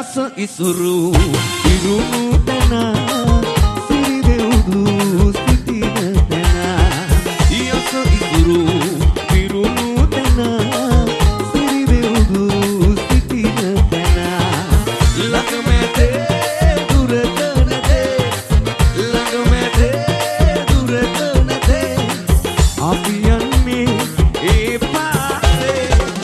යස ඉසුරු ඉරුණු තන සිරි දෙවුදු සිටින තන යස ඉසුරු ඉරුණු තන සිරි දෙවුදු සිටින තන ළඟමැදේ දුරක නැතේ ළඟමැදේ දුරක නැතේ අපි යන්නේ ඒ පාරේ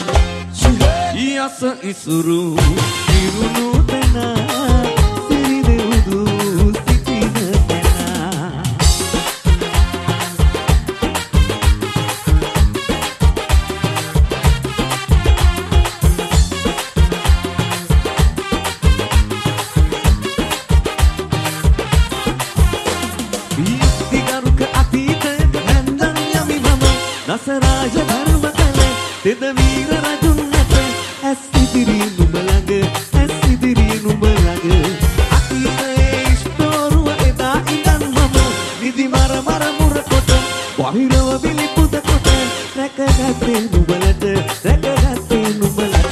යස ඉසුරු ඉරුණු තන සිරි දෙවුදු සිටින තන විස්තිකරුක අතීතයක ඇන්දන් යමි මම දසරාජ ධර්ම කළ තෙද වීර රජුන් නැත ඇස් ඉදිරි නුඹ ළඟ ඇස් ඉදිරි නුඹ ළඟ අතීතයේ ඉස්තෝරුව එදා ඉඳන් මම නිදි මර මුර කොට වහිරව විලිපුද කොට රැකගත්තේ නුඹලට රැකගත්තේ නුඹලට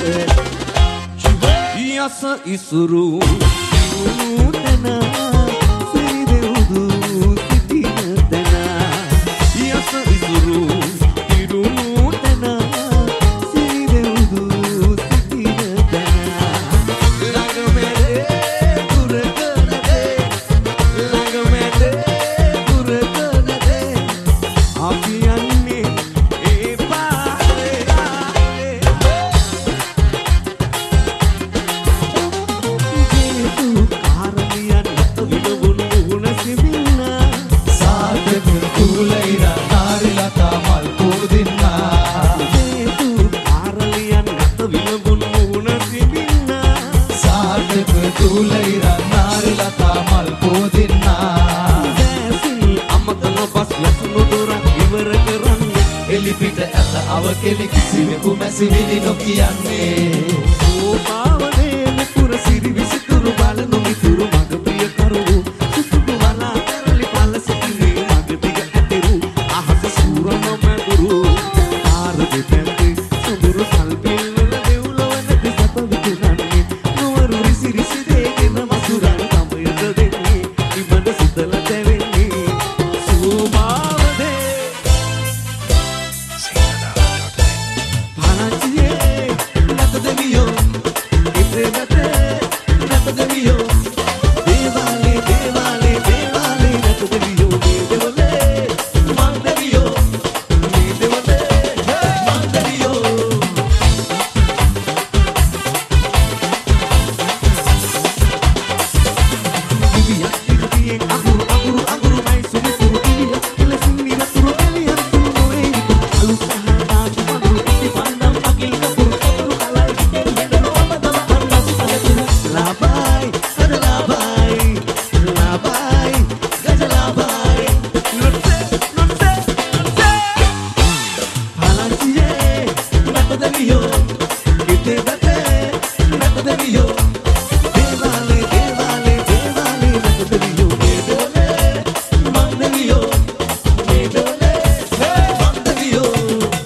යස ඉසුරු ඉරුණු තන සිරි දෙවුදු සිටින තන යස ඉසුරු ඉරුණු තන සිරි දෙවුදු සිටින තන ළඟමැදේ දුරක නැතේ ළඟමැදේ දුරක නැතේ අපි යන්නේ ඒ පාරේ ජේතු කාරණියන් විලවුන් මුහුණ සිඹින්න සාදක කුලයිරා නාරිලතා මල් පොදින්නා ජේතු කාරණියන් විලවුන් මුහුණ සිඹින්න සාදක කුලයිරා නාරිලතා මල් පොදින්නා දැසින් අමතන පස් ලසුණු දොරක් ඉවර කරන්නේ එලිපිට ඇත අව කෙනෙක් සිවෙකු මැසිවිලි නොකියන්නේ සෝපාවනේ පුර සිරි විසිතුරු බලනු මිතුරු මග ප්‍රිය කරුණු සුසුදු වලා කරලි පල සිටිනේ මග දිග ඇතිරු අහස සූරම මැදුරු ආර දෙපැත්තේ සුඹුරු සල්පිල් වල දෙව්ලොව නැති සප විකුණන්නේ නුවරු රිසි රිසි දෙගෙන මසුරන් තමයට දෙන්නේ ඉබඳ සිතල දැවෙන්නේ සෝපාවනේ පාරාජියේ නැත දෙවියෝ ඉතේ නැත දෙවියෝ දේවාලේ දේවාලේ දේවාලේ නැත දෙවියෝ දේවලේ මන් දෙවියෝ දේවලේ මන් දෙවියෝ දිවියක් දිවියේ අකුරු අකුරු අකුරු මයි සුමුතුරු දිවියක් කෙලසින් නිරතුරු එළියක් තුරු නොවේ අලු සහනා චුපඳුරු ඉති පන්නම් අකිල් කපුරු කපුරු කලයි දෙන්න නොවදම අන්නස් පහතුරු ලාබයි සද ලාබයි ලාබයි ගජ ලාබයි නොට්සේ පාලාචියේ නැත දෙවියෝ ඉතේ බතේ නැත දෙවියෝ දේවාලේ දේවාලේ දේවාලේ නැත දෙවියෝ දේවලේ මන් දෙවියෝ දේවලේ මන් දෙවියෝ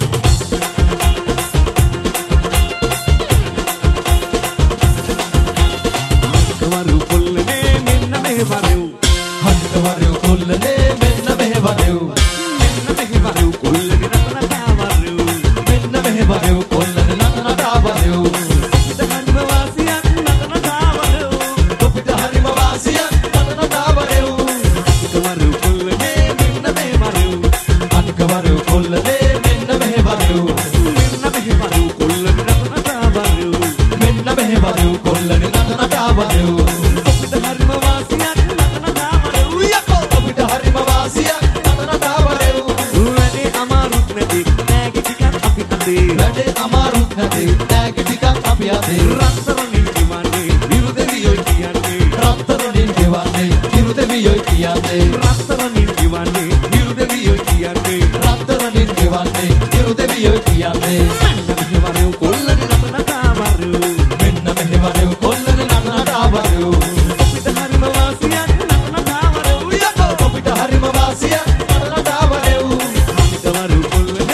කවරු කොල්ලනේ මෙන්න මෙහෙ වරෙව් හංකවරයෝ කොල්ලනේ මෙන්න මෙහෙ වරෙව් මෙන්න මෙහෙ වරෙව් කොල්ලනේ නතන තාවරෙව් මෙන්න මෙහෙ වරෙව් කොල්ලනේ නතනටා වරෙව් ධර්ම වාසියක් නතන තාවරෙව් තොපිට හරිම වාසියක් නතනටා වරෙව් කවරු කොල්ලනේ මෙන්න මෙහෙ වරෙව් අනිකවරයෝ කොල්ලනේ මෙන්න මෙහෙ වරෙව් මෙන්න මෙහෙ වරෙව් කොල්ලනේ නතන තාවරෙව් මෙන්න මෙහෙ වරෙව් කොල්ලනේ නතනටා වරෙව් ධර්ම වාසියක් නතන තාවරෙව් යකෝ තොපිට හරිම වාසියක් නතනටා වරෙව් වැඩේ අමාරුත් නැති නෑගේ ටිකක් අපි අතේ වැඩේ අමාරුත් නැති නෑගේ ටිකක් අපි අතේ රත්තරනින් දිවන්නේ විරු දෙවියෝ කියන්නේ රත්තරනින් ගෙවන්නේ කිරු දෙවියෝ කියන්නේ රත්තරනින් දිවන්නේ විරු දෙවියෝ කියන්නේ රත්තරනින් ගෙවන්නේ කිරු දෙවියෝ කියන්නේ මෙන්න මෙහෙ වරෙව් කොල්ලනේ නතන තාවරෙව් මෙන්න මෙහෙ වරෙව් කොල්ලනේ නතනටා වරෙව් අපිට හරිම වාසියක් නතන තාවරෙව් යකෝ තොපිට හරිම වාසියක් නතනටා වරෙව් අපිට වරෙව් කොල්ලනේ